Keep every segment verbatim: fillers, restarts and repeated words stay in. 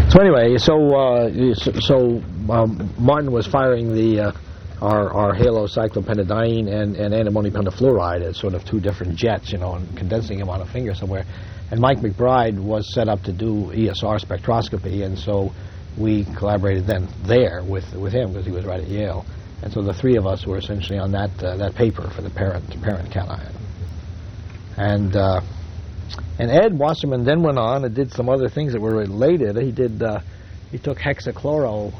So anyway, so uh, so, so um, Martin was firing the uh, our our halo cyclopentadiene and, and antimony pentafluoride as sort of two different jets, you know, and condensing them on a finger somewhere. And Mike McBride was set up to do E S R spectroscopy, and so we collaborated then there with with him because he was right at Yale. And so the three of us were essentially on that uh, that paper for the parent parent cation. And uh, and Ed Wasserman then went on and did some other things that were related. He did uh, he took hexachlorobenzene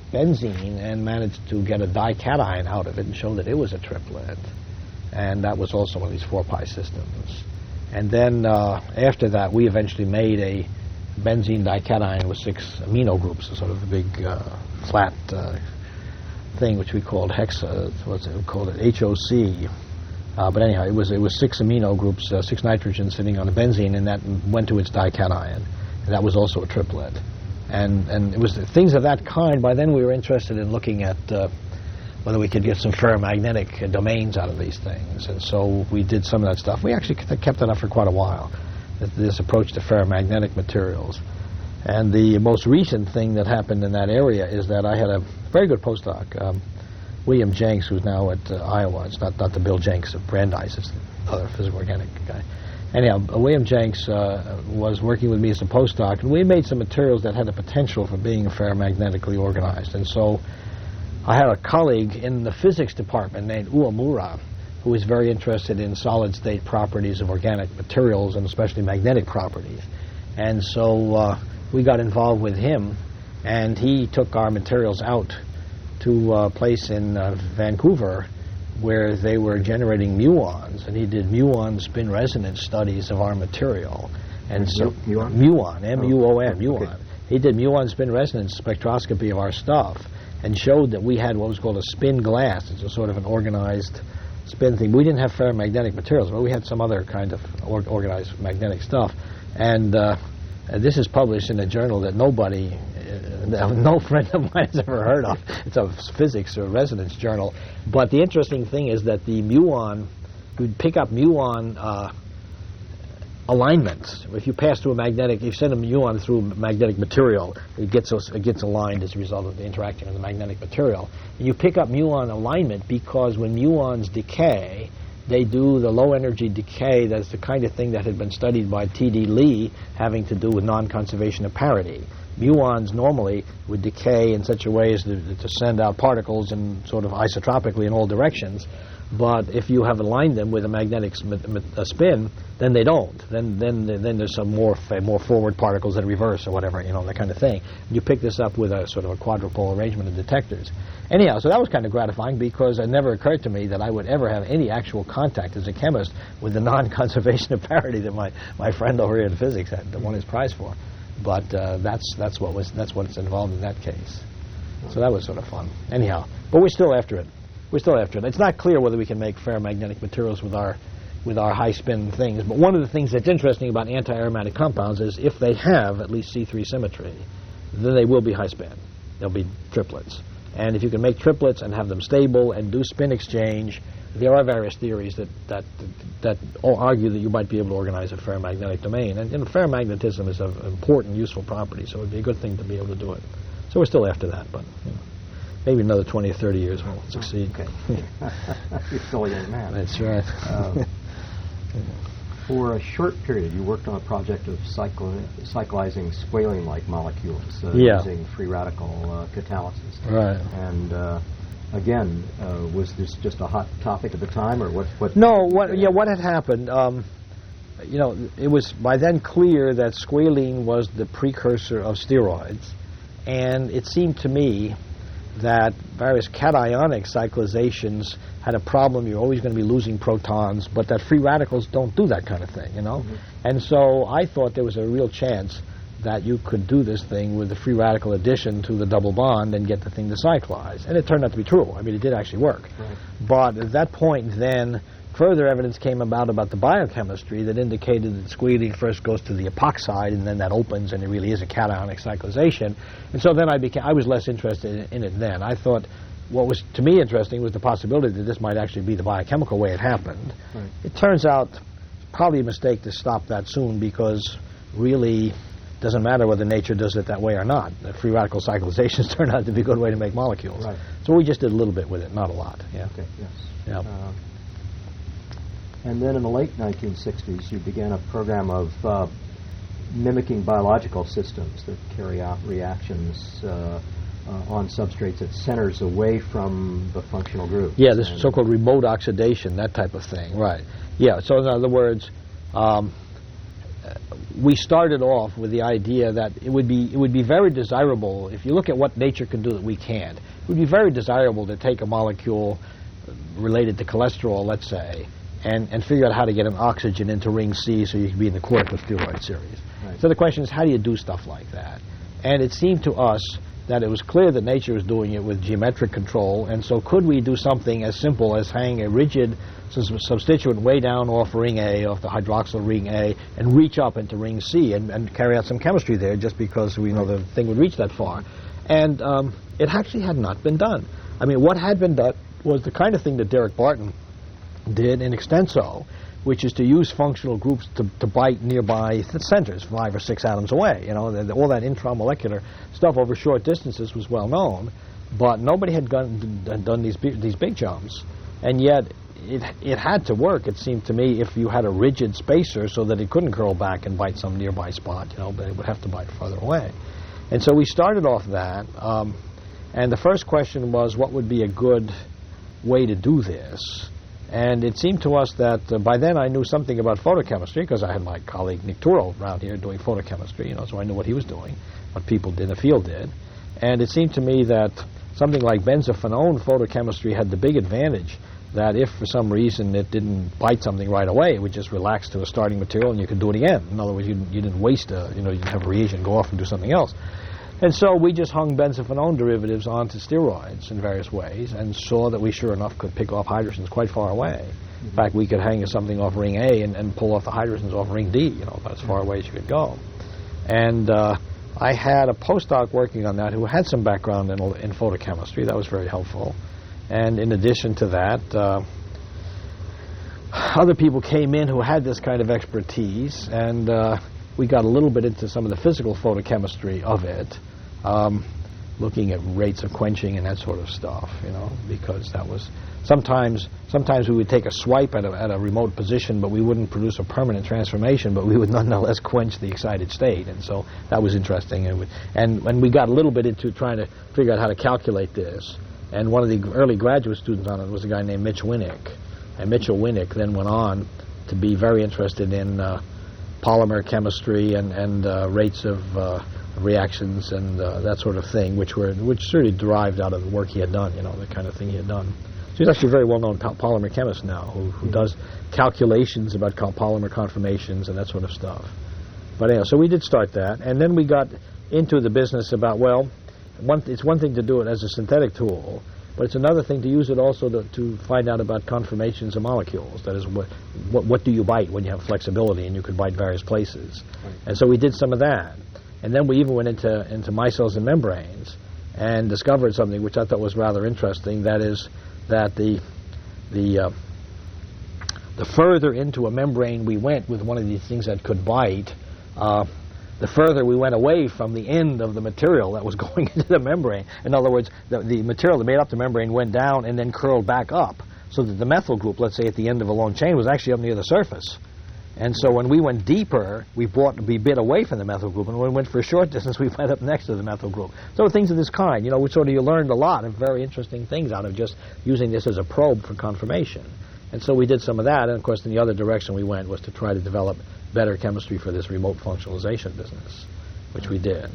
and managed to get a dication out of it and show that it was a triplet. And that was also one of these four pi systems. And then uh, after that, we eventually made a benzene dication with six amino groups, a sort of a big uh, flat uh, thing which we called hexa. What's it we called it? H O C. Uh, but anyhow, it was it was six amino groups, uh, six nitrogens sitting on a benzene, and that went to its dication, and that was also a triplet. And and it was things of that kind. By then, we were interested in looking at uh, whether we could get some ferromagnetic uh, domains out of these things, and so we did some of that stuff. We actually kept that up for quite a while, this approach to ferromagnetic materials. And the most recent thing that happened in that area is that I had a very good postdoc, um, William Jenks, who's now at uh, Iowa. It's not, not the Bill Jenks of Brandeis, it's the other physical organic guy. Anyhow, uh, William Jenks uh, was working with me as a postdoc, and we made some materials that had the potential for being ferromagnetically organized. And so I had a colleague in the physics department named Uemura, who was very interested in solid-state properties of organic materials, and especially magnetic properties. And so uh, we got involved with him, and he took our materials out to a place in uh, Vancouver where they were generating muons, and he did muon spin resonance studies of our material. And so muon, muon, M U O N, oh, muon. okay. He did muon spin resonance spectroscopy of our stuff and showed that we had what was called a spin glass. It's a sort of an organized spin thing. We didn't have ferromagnetic materials, but we had some other kind of or organized magnetic stuff. And uh, this is published in a journal that nobody, uh, no friend of mine has ever heard of. It's a physics or resonance journal. But the interesting thing is that the muon, you'd pick up muon uh, alignments. If you pass through a magnetic, if you send a muon through magnetic material, it gets it gets aligned as a result of the interaction of the magnetic material. And you pick up muon alignment because when muons decay, they do the low-energy decay. That's the kind of thing that had been studied by T D Lee, having to do with non-conservation of parity. Muons normally would decay in such a way as to, to send out particles in sort of isotropically in all directions. But if you have aligned them with a magnetic a spin, then they don't. Then then then there's some more more forward particles that reverse or whatever, you know, that kind of thing. You pick this up with a sort of a quadrupole arrangement of detectors. Anyhow, so that was kind of gratifying because it never occurred to me that I would ever have any actual contact as a chemist with the non-conservation of parity that my, my friend over here in physics had won his prize for. But uh, that's that's what was that's what's involved in that case. So that was sort of fun. Anyhow, but we're still after it. We're still after it. It's not clear whether we can make ferromagnetic materials with our with our high spin things. But one of the things that's interesting about anti-aromatic compounds is if they have at least C three symmetry, then they will be high spin. They'll be triplets. And if you can make triplets and have them stable and do spin exchange, there are various theories that that that all argue that you might be able to organize a ferromagnetic domain. And, and ferromagnetism is an important, useful property, so it would be a good thing to be able to do it. So we're still after that, but you know, maybe another twenty or thirty years we'll succeed. Okay. You're still a young man. That's right. Uh, for a short period, you worked on a project of cycli cyclizing squalene-like molecules uh, yeah. using free radical uh, catalysis. Right. And uh, again, uh, was this just a hot topic at the time, or what? what no. What? Yeah. What had happened? Um, you know, it was by then clear that squalene was the precursor of steroids, and it seemed to me that various cationic cyclizations had a problem. You're always going to be losing protons, but that free radicals don't do that kind of thing, you know? Mm-hmm. And so I thought there was a real chance that you could do this thing with the free radical addition to the double bond and get the thing to cyclize. And it turned out to be true. I mean, it did actually work. Right. But at that point, then, further evidence came about about the biochemistry that indicated that squalene first goes to the epoxide, and then that opens, and it really is a cationic cyclization. And so then I became, I was less interested in, in it then. I thought what was, to me, interesting was the possibility that this might actually be the biochemical way it happened. Right. It turns out probably a mistake to stop that soon, because really doesn't matter whether nature does it that way or not. The free radical cyclizations turned out to be a good way to make molecules. Right. So we just did a little bit with it, not a lot. Yeah. Okay, yes. Yeah. Uh, and then in the late nineteen sixties, you began a program of uh, mimicking biological systems that carry out reactions uh, uh, on substrates at centers away from the functional group. Yeah, this And so-called remote oxidation, that type of thing, right. Yeah, so in other words, um, we started off with the idea that it would be it would be very desirable, if you look at what nature can do that we can't, it would be very desirable to take a molecule related to cholesterol, let's say, and, and figure out how to get an oxygen into ring C so you can be in the corticosteroid series. Right. So the question is, how do you do stuff like that? And it seemed to us that it was clear that nature was doing it with geometric control, and so could we do something as simple as hang a rigid sus- substituent way down off ring A, off the hydroxyl ring A, and reach up into ring C and, and carry out some chemistry there just because we know the thing would reach that far. And um, it actually had not been done. I mean, what had been done was the kind of thing that Derek Barton did in extenso, which is to use functional groups to, to bite nearby th- centers, five or six atoms away. You know, the, the, all that intramolecular stuff over short distances was well known, but nobody had gone, d- done these bi- these big jumps, and yet it it had to work. It seemed to me if you had a rigid spacer so that it couldn't curl back and bite some nearby spot, you know, but it would have to bite farther away. And so we started off that, um, and the first question was, what would be a good way to do this? And it seemed to us that uh, by then I knew something about photochemistry because I had my colleague Nick Turo around here doing photochemistry, you know, so I knew what he was doing, what people in the field did. And it seemed to me that something like benzophenone photochemistry had the big advantage that if for some reason it didn't bite something right away, it would just relax to a starting material and you could do it again. In other words, you, you didn't waste a, you know, you didn't have a reagent go off and do something else. And so we just hung benzophenone derivatives onto steroids in various ways and saw that we sure enough could pick off hydrogens quite far away. Mm-hmm. In fact, we could hang something off ring A and, and pull off the hydrogens off ring D, you know, about as far away as you could go. And uh, I had a postdoc working on that who had some background in, in photochemistry. That was very helpful. And in addition to that, uh, other people came in who had this kind of expertise, and uh, we got a little bit into some of the physical photochemistry of it, um, looking at rates of quenching and that sort of stuff, you know, because that was sometimes sometimes we would take a swipe at a, at a remote position, but we wouldn't produce a permanent transformation, but we would nonetheless quench the excited state, and so that was interesting. And we, and when we got a little bit into trying to figure out how to calculate this, and one of the early graduate students on it was a guy named Mitch Winnick, and Mitchell Winnick then went on to be very interested in uh, polymer chemistry and, and uh, rates of uh, reactions and uh, that sort of thing, which were which certainly derived out of the work he had done, you know, the kind of thing he had done. So he's actually a very well-known po- polymer chemist now who, who does calculations about co- polymer conformations and that sort of stuff. But anyway, so we did start that, and then we got into the business about, well, one th- it's one thing to do it as a synthetic tool, but it's another thing to use it also to, to find out about conformations of molecules. That is, what, what what do you bite when you have flexibility and you could bite various places. Right. And so we did some of that. And then we even went into, into micelles and membranes and discovered something which I thought was rather interesting. That is that the the uh, the further into a membrane we went with one of these things that could bite, uh, the further we went away from the end of the material that was going into the membrane. In other words, the, the material that made up the membrane went down and then curled back up, so that the methyl group, let's say at the end of a long chain, was actually up near the surface. And so when we went deeper, we brought we bit away from the methyl group, and when we went for a short distance, we went up next to the methyl group. So things of this kind, you know, we sort of you learned a lot of very interesting things out of just using this as a probe for conformation. And so we did some of that, and of course in the other direction we went was to try to develop better chemistry for this remote functionalization business, which we did,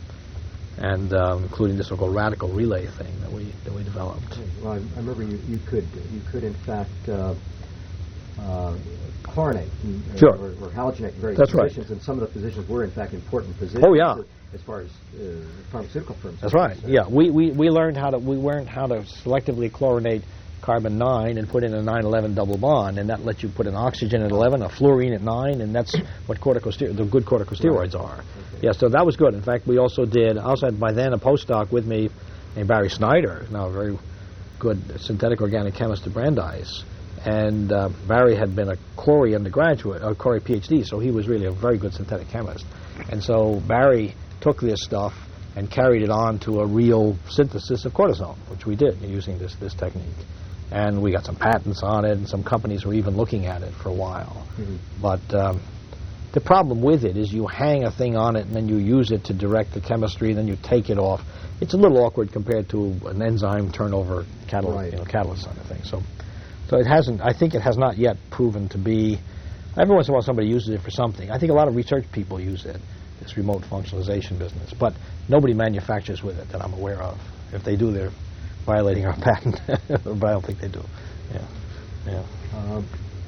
and um, including this so-called radical relay thing that we that we developed. Well, I, I remember you, you could you could in fact uh, uh, chlorinate uh, sure. or, or halogenate various That's positions, right. and some of the positions were in fact important positions. Oh yeah. For, as far as uh, pharmaceutical firms. That's right. So. Yeah, we, we we learned how to we learned how to selectively chlorinate carbon nine and put in a nine eleven double bond, and that lets you put an oxygen at eleven, a fluorine at nine, and that's what corticosteroids, the good corticosteroids Right. are. Okay. Yeah, so that was good. In fact, we also did, I also had by then a postdoc with me named Barry Snyder, now a very good synthetic organic chemist at Brandeis, and uh, Barry had been a Corey undergraduate, a Corey PhD, so he was really a very good synthetic chemist. And so Barry took this stuff and carried it on to a real synthesis of cortisone, which we did using this, this technique. And we got some patents on it, and some companies were even looking at it for a while. Mm-hmm. But um, the problem with it is you hang a thing on it, and then you use it to direct the chemistry, and then you take it off. It's a little awkward compared to an enzyme turnover catalyst, right. you know, catalyst kind of thing. So, so it hasn't. I think it has not yet proven to be. Every once in a while, somebody uses it for something. I think a lot of research people use it, this remote functionalization business, but nobody manufactures with it that I'm aware of. If they do, they're violating our patent, but I don't think they do. Yeah, yeah. Um,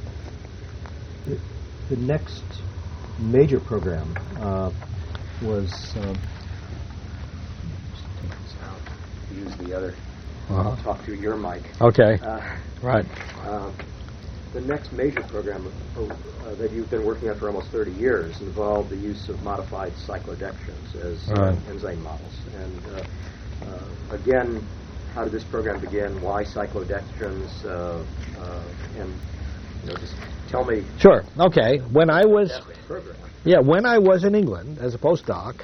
the, the next major program uh, was. Um, just take this out. Use the other. Uh-huh. I'll talk through your mic. Okay. Uh, right. Uh, the next major program uh, that you've been working on for almost thirty years involved the use of modified cyclodextrins as right. uh, enzyme models. And uh, uh, again, how did this program begin? Why cyclodextrins? Uh, uh, and you know, just tell me. Sure. Okay. When I was yeah, when I was in England as a postdoc,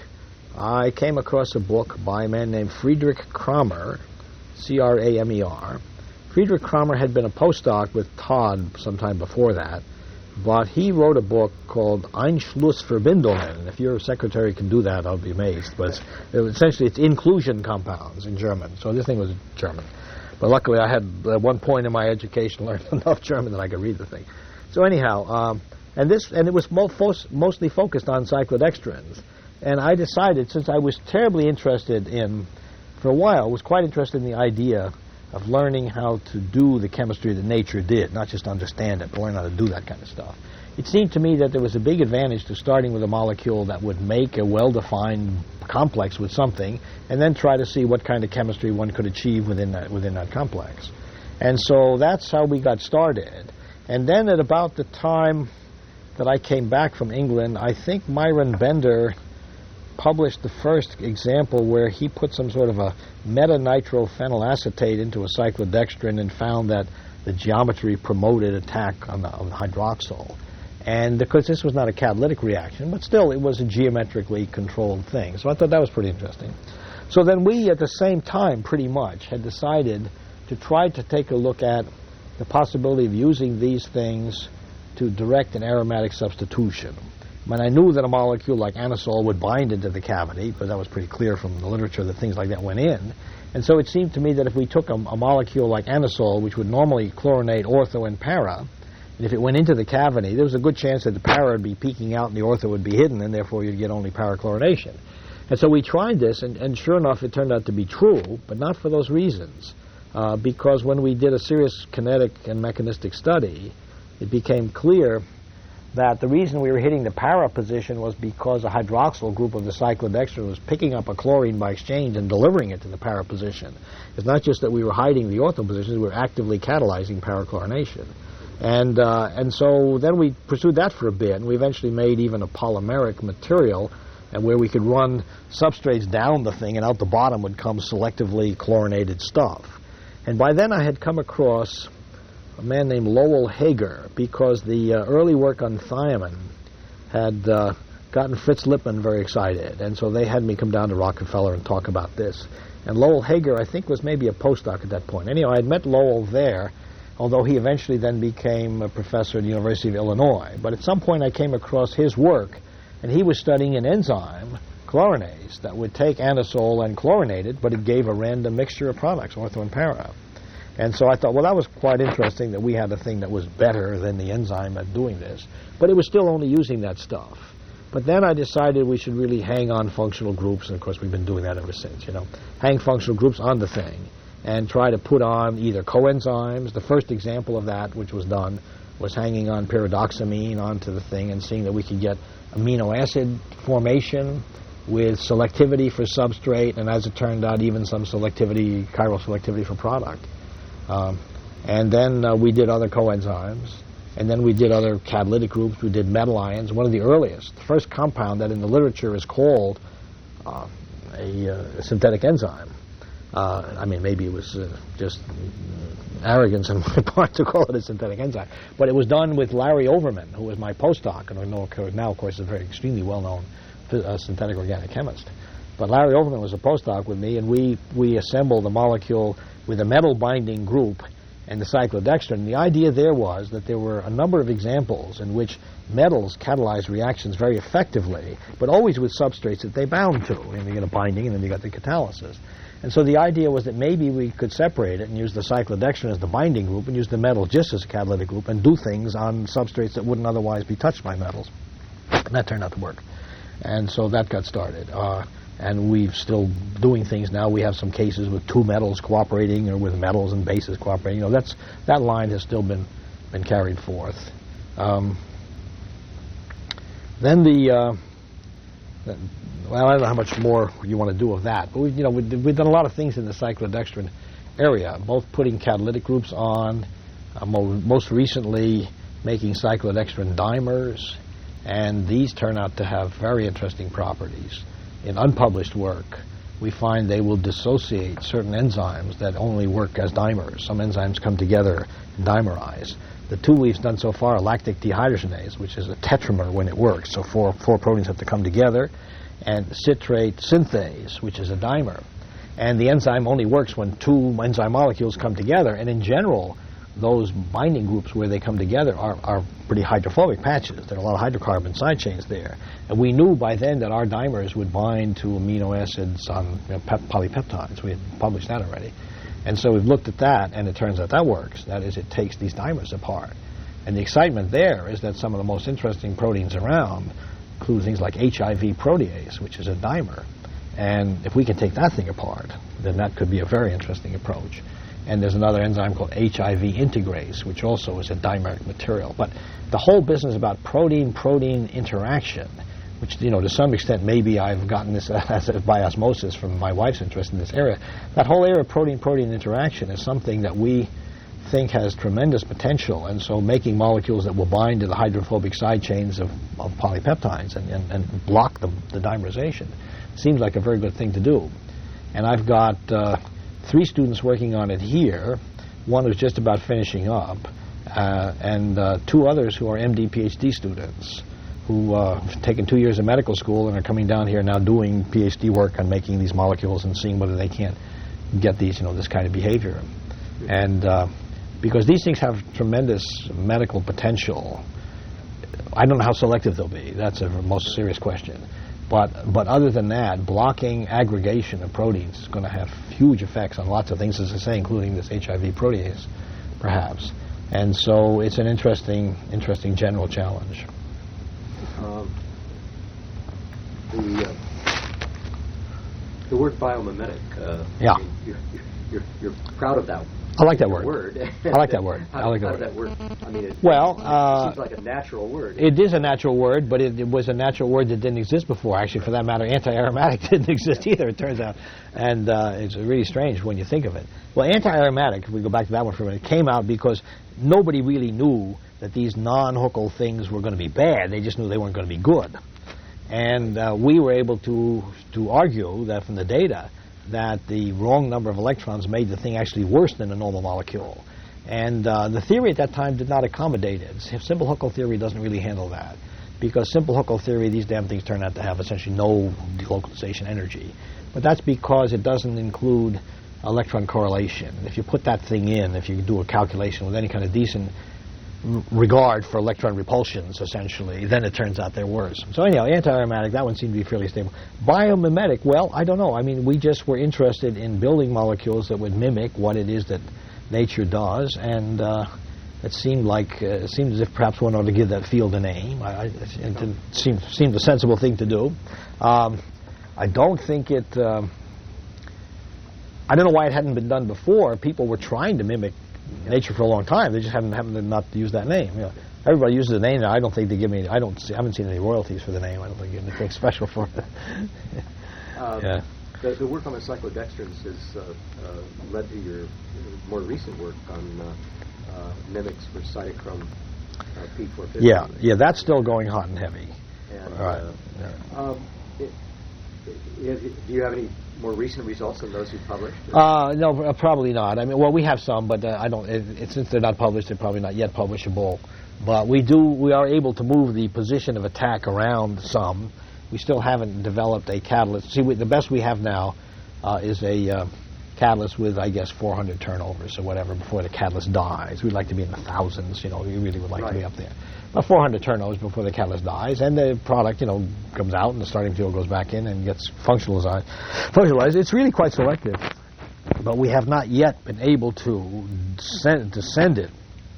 I came across a book by a man named Friedrich Kramer, C R A M E R. Friedrich Kramer had been a postdoc with Todd sometime before that, but he wrote a book called Einschlussverbindungen. If your secretary can do that, I'll be amazed. But it's, it was essentially, it's inclusion compounds in German. So this thing was German. But luckily, I had, at one point in my education, learned enough German that I could read the thing. So anyhow, um, and this, and it was mo- fo- mostly focused on cyclodextrins. And I decided, since I was terribly interested in, for a while, was quite interested in the idea of learning how to do the chemistry that nature did, not just understand it, but learn how to do that kind of stuff. It seemed to me that there was a big advantage to starting with a molecule that would make a well-defined complex with something, and then try to see what kind of chemistry one could achieve within that, within that complex. And so that's how we got started. And then at about the time that I came back from England, I think Myron Bender published the first example where he put some sort of a metanitrophenylacetate into a cyclodextrin and found that the geometry promoted attack on the, on the hydroxyl. And because this was not a catalytic reaction, but still it was a geometrically controlled thing. So I thought that was pretty interesting. So then we, at the same time, pretty much, had decided to try to take a look at the possibility of using these things to direct an aromatic substitution. I mean, I knew that a molecule like anisole would bind into the cavity, but that was pretty clear from the literature that things like that went in. And so it seemed to me that if we took a, a molecule like anisole, which would normally chlorinate ortho and para, and if it went into the cavity, there was a good chance that the para would be peeking out and the ortho would be hidden, and therefore you'd get only para-chlorination. And so we tried this, and, and sure enough, it turned out to be true, but not for those reasons. Uh, because when we did a serious kinetic and mechanistic study, it became clear that the reason we were hitting the para position was because a hydroxyl group of the cyclodextrin was picking up a chlorine by exchange and delivering it to the para position. It's not just that we were hiding the ortho positions, we were actively catalyzing para-chlorination. And, uh, and so then we pursued that for a bit, and we eventually made even a polymeric material and where we could run substrates down the thing, and out the bottom would come selectively chlorinated stuff. And by then I had come across a man named Lowell Hager, because the uh, early work on thiamine had uh, gotten Fritz Lippmann very excited, and so they had me come down to Rockefeller and talk about this. And Lowell Hager, I think, was maybe a postdoc at that point. Anyhow, I had met Lowell there, although he eventually then became a professor at the University of Illinois. But at some point I came across his work, and he was studying an enzyme, chlorinase, that would take anisole and chlorinate it, but it gave a random mixture of products, ortho and para. And so I thought, well, that was quite interesting that we had a thing that was better than the enzyme at doing this. But it was still only using that stuff. But then I decided we should really hang on functional groups, and of course we've been doing that ever since, you know. Hang functional groups on the thing and try to put on either coenzymes. The first example of that, which was done, was hanging on pyridoxamine onto the thing and seeing that we could get amino acid formation with selectivity for substrate, and as it turned out, even some selectivity, chiral selectivity for product. Um, and then uh, we did other coenzymes, and then we did other catalytic groups. We did metal ions, one of the earliest, the first compound that in the literature is called uh, a, uh, a synthetic enzyme. Uh, I mean, maybe it was uh, just arrogance on my part to call it a synthetic enzyme, but it was done with Larry Overman, who was my postdoc, and I know now, of course, is a very extremely well-known a synthetic organic chemist. But Larry Overman was a postdoc with me, and we, we assembled the molecule with a metal binding group and the cyclodextrin. And the idea there was that there were a number of examples in which metals catalyze reactions very effectively, but always with substrates that they bound to. And you get a binding, and then you got the catalysis. And so the idea was that maybe we could separate it and use the cyclodextrin as the binding group and use the metal just as a catalytic group and do things on substrates that wouldn't otherwise be touched by metals. And that turned out to work. And so that got started. Uh, and we're still doing things now. We have some cases with two metals cooperating or with metals and bases cooperating. You know, that's, that line has still been, been carried forth. Um, then the... Uh, Well, I don't know how much more you want to do of that, but we've, you know, we've, we've done a lot of things in the cyclodextrin area, both putting catalytic groups on, uh, mo most recently making cyclodextrin dimers, and these turn out to have very interesting properties. In unpublished work, we find they will dissociate certain enzymes that only work as dimers. Some enzymes come together and dimerize. The two we've done so far are lactic dehydrogenase, which is a tetramer when it works, so four, four proteins have to come together, and citrate synthase, which is a dimer. And the enzyme only works when two enzyme molecules come together, and in general, those binding groups where they come together are, are pretty hydrophobic patches. There are a lot of hydrocarbon side chains there. And we knew by then that our dimers would bind to amino acids on you know, pep polypeptides. We had published that already. And so we've looked at that, and it turns out that works. That is, it takes these dimers apart. And the excitement there is that some of the most interesting proteins around include things like H I V protease, which is a dimer. And if we can take that thing apart, then that could be a very interesting approach. And there's another enzyme called H I V integrase, which also is a dimeric material. But the whole business about protein-protein interaction, which, you know, to some extent maybe I've gotten this as a, by osmosis from my wife's interest in this area, that whole area of protein-protein interaction is something that we think has tremendous potential, and so making molecules that will bind to the hydrophobic side chains of, of polypeptides and, and, and block the, the dimerization seems like a very good thing to do. And I've got uh, three students working on it here, one who's just about finishing up, uh, and uh, two others who are M D PhD students who uh, have taken two years of medical school and are coming down here now doing PhD work on making these molecules and seeing whether they can't get these, you know, this kind of behavior. And uh, because these things have tremendous medical potential. I don't know how selective they'll be. That's a most serious question. But but other than that, blocking aggregation of proteins is going to have huge effects on lots of things, as I say, including this H I V protease, perhaps. And so it's an interesting, interesting general challenge. Um, the, uh, the word biomimetic, uh, yeah. I mean, you're, you're, you're proud of that. I like that word. word. I like that word. How, I like how that word. that word. I mean, it, well, it uh, seems like a natural word. It is a natural word, but it, it was a natural word that didn't exist before. Actually, for that matter, anti-aromatic didn't exist either, it turns out. And uh, it's really strange when you think of it. Well, anti-aromatic, if we go back to that one for a minute, came out because nobody really knew that these non-Huckel things were going to be bad. They just knew they weren't going to be good. And uh, we were able to, to argue that from the data that the wrong number of electrons made the thing actually worse than a normal molecule. And uh, the theory at that time did not accommodate it. Simple Huckel theory doesn't really handle that, because simple Huckel theory, these damn things turn out to have essentially no delocalization energy. But that's because it doesn't include electron correlation. If you put that thing in, if you do a calculation with any kind of decent regard for electron repulsions, essentially, then it turns out they're worse. So anyhow, anti-aromatic, that one seemed to be fairly stable. Biomimetic, well, I don't know. I mean, we just were interested in building molecules that would mimic what it is that nature does, and uh, it seemed like, uh, it seemed as if perhaps one ought to give that field a name. I, I, it didn't seem, seemed a sensible thing to do. Um, I don't think it, um, I don't know why it hadn't been done before. People were trying to mimic nature for a long time. They just haven't happened to not use that name. You know, everybody uses the name now. I don't think they give me. I don't. See, I haven't seen any royalties for the name. I don't think they give anything special for it. um, yeah. The, the work on the cyclodextrins has uh, uh, led to your, your more recent work on uh, uh, mimics for cytochrome uh, P four fifty. Yeah, yeah, that's still going hot and heavy. And, All right. Uh, yeah. um, it, it, it, do you have any more recent results than those you published? Uh, no, uh, probably not. I mean, well, we have some, but uh, I don't. It, it, since they're not published, they're probably not yet publishable. But we do. We are able to move the position of attack around some, we still haven't developed a catalyst. See, we, the best we have now uh, is a uh, catalyst with, I guess, four hundred turnovers or whatever before the catalyst dies. We'd like to be in the thousands, you know, we really would like right. to be up there. About four hundred turnovers before the catalyst dies, and the product, you know, comes out and the starting fuel goes back in and gets functionalized. Functionalized. It's really quite selective, but we have not yet been able to send, to send it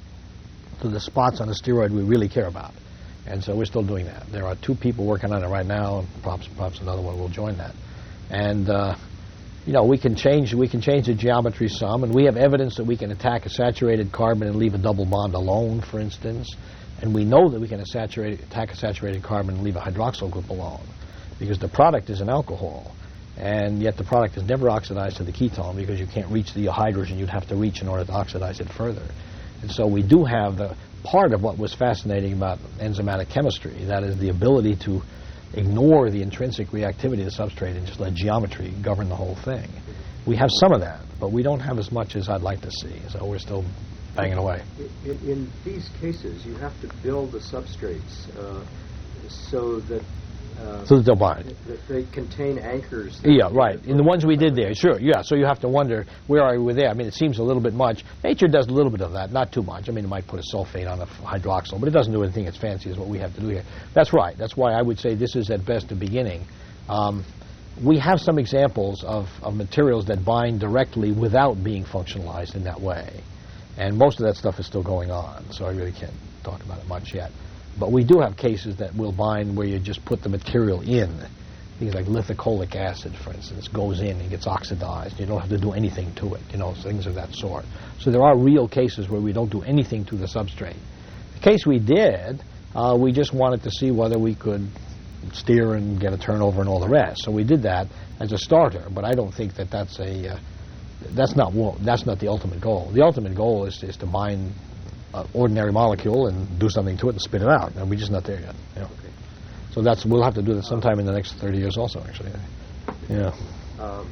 to the spots on the steroid we really care about. And so we're still doing that. There are two people working on it right now, and perhaps, perhaps another one will join that. And, uh, you know, we can change we can change the geometry some, and we have evidence that we can attack a saturated carbon and leave a double bond alone, for instance. And we know that we can saturate, attack a saturated carbon and leave a hydroxyl group alone, because the product is an alcohol. And yet the product is never oxidized to the ketone, because you can't reach the hydrogen you'd have to reach in order to oxidize it further. And so we do have the part of what was fascinating about enzymatic chemistry, that is the ability to ignore the intrinsic reactivity of the substrate and just let geometry govern the whole thing. We have some of that, but we don't have as much as I'd like to see, so we're still banging away. In, in these cases, you have to build the substrates uh, so that Uh, so that they'll bind. That they contain anchors. Yeah, right. In the ones we did there, sure, yeah. So you have to wonder, where are we there? I mean, it seems a little bit much. Nature does a little bit of that, not too much. I mean, it might put a sulfate on a hydroxyl, but it doesn't do anything as fancy as what we have to do here. That's right. That's why I would say this is at best a beginning. Um, we have some examples of, of materials that bind directly without being functionalized in that way. And most of that stuff is still going on, so I really can't talk about it much yet. But we do have cases that will bind where you just put the material in. Things like lithocolic acid, for instance, goes in and gets oxidized. You don't have to do anything to it, you know, things of that sort. So there are real cases where we don't do anything to the substrate. The case we did, uh, we just wanted to see whether we could steer and get a turnover and all the rest. So we did that as a starter, but I don't think that that's a uh, that's not that's not the ultimate goal. The ultimate goal is is to bind an ordinary molecule and do something to it and spit it out, and we're just not there yet. You know? Okay. So that's we'll have to do that sometime in the next thirty years, also. Actually, yeah. Um,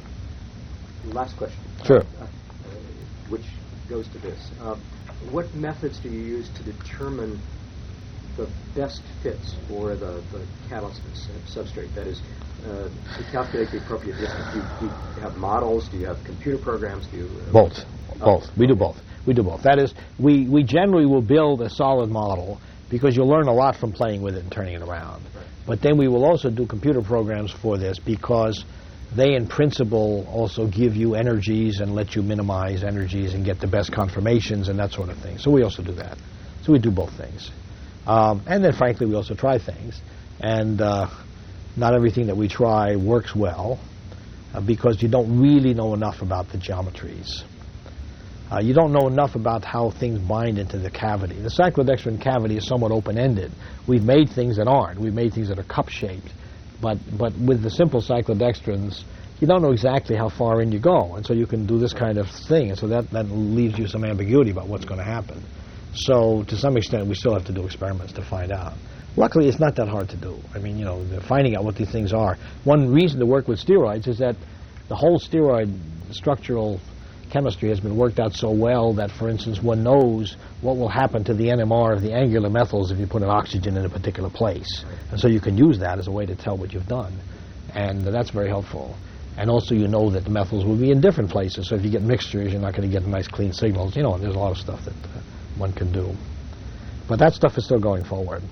last question. Sure. Uh, uh, which goes to this: uh, what methods do you use to determine the best fits for the, the catalyst substrate? That is, uh, to calculate the appropriate distance. Do, do you have models? Do you have computer programs? Do you uh, both? Uh, both. We do both. We do both. That is, we, we generally will build a solid model because you'll learn a lot from playing with it and turning it around. Right. But then we will also do computer programs for this because they, in principle, also give you energies and let you minimize energies and get the best conformations and that sort of thing. So we also do that. So we do both things. Um, and then, frankly, we also try things. And uh, not everything that we try works well uh, because you don't really know enough about the geometries. Uh, you don't know enough about how things bind into the cavity. The cyclodextrin cavity is somewhat open-ended. We've made things that aren't. We've made things that are cup-shaped. But but with the simple cyclodextrins, you don't know exactly how far in you go. And so you can do this kind of thing. And so that, that leaves you some ambiguity about what's going to happen. So to some extent, we still have to do experiments to find out. Luckily, it's not that hard to do. I mean, you know, finding out what these things are. One reason to work with steroids is that the whole steroid structural chemistry has been worked out so well that, for instance, one knows what will happen to the N M R of the angular methyls if you put an oxygen in a particular place. And so you can use that as a way to tell what you've done. And uh, that's very helpful. And also you know that the methyls will be in different places, so if you get mixtures, you're not going to get nice clean signals. You know, there's a lot of stuff that uh, one can do. But that stuff is still going forward.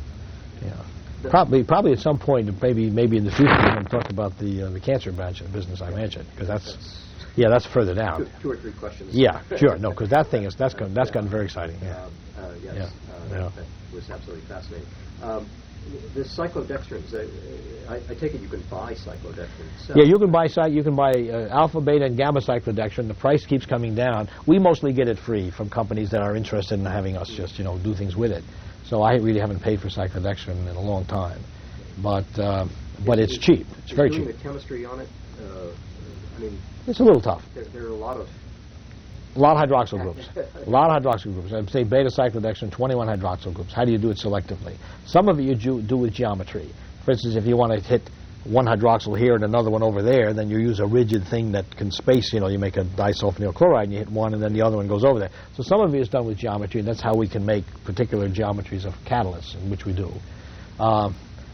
Yeah. Probably, probably at some point, maybe, maybe in the future, we're going to talk about the uh, the cancer branch of the business I mentioned, because that's, yeah, that's further down. Two, two or three questions. Yeah, sure. No, because that thing is that's gotten, that's gotten very exciting. Yeah. Uh, uh, yes, Yeah. Uh, Yeah. that was absolutely fascinating. Um, the cyclodextrins, uh, I, I take it you can buy cyclodextrins. So Yeah, you can buy cy- you can buy uh, alpha, beta, and gamma cyclodextrin. The price keeps coming down. We mostly get it free from companies that are interested in having us just you know do things with it. So I really haven't paid for cyclodextrin in a long time, but uh, but it's cheap. It's very doing cheap. the chemistry on it, uh, I mean, It's a little tough. there, there are a lot of A lot of hydroxyl groups. A lot of hydroxyl groups. I'd say beta cyclodextrin, twenty-one hydroxyl groups. How do you do it selectively? Some of it you do, do with geometry. For instance, if you want to hit one hydroxyl here and another one over there, then you use a rigid thing that can space, you know, you make a disulfonyl chloride and you hit one and then the other one goes over there. So some of it is done with geometry, and that's how we can make particular geometries of catalysts, in which we do. Um,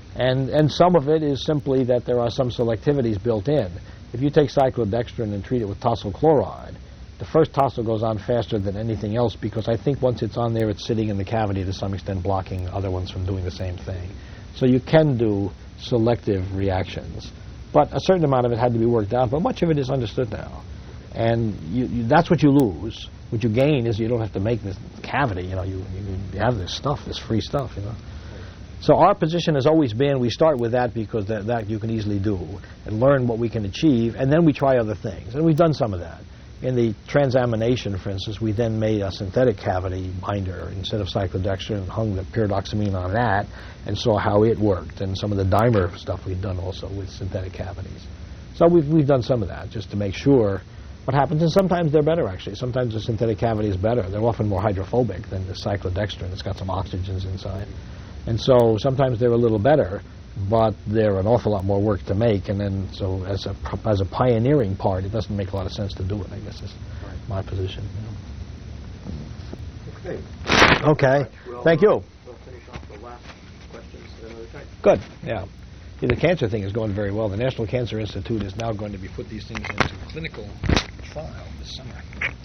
And, and some of it is simply that there are some selectivities built in. If you take cyclodextrin and treat it with tosyl chloride, the first tosyl goes on faster than anything else because I think once it's on there, it's sitting in the cavity to some extent, blocking other ones from doing the same thing. So you can do selective reactions. But a certain amount of it had to be worked out, but much of it is understood now. And you, you, that's what you lose. What you gain is you don't have to make this cavity. You know, you, you, you have this stuff, this free stuff, you know. So our position has always been we start with that because that, that you can easily do and learn what we can achieve, and then we try other things. And we've done some of that. In the transamination, for instance, we then made a synthetic cavity binder instead of cyclodextrin and hung the pyridoxamine on that and saw how it worked. And some of the dimer stuff we've done also with synthetic cavities. So we've, we've done some of that just to make sure what happens. And sometimes they're better, actually. Sometimes the synthetic cavity is better. They're often more hydrophobic than the cyclodextrin. It's got some oxygens inside. And so sometimes they're a little better, but they're an awful lot more work to make. And then so as a as a pioneering part, it doesn't make a lot of sense to do it, I guess is Right. my position. Okay. Okay. We'll, Thank you. We'll finish off the last questions at another time. Good. Yeah. See, the cancer thing is going very well. The National Cancer Institute is now going to be put these things into clinical trial this summer.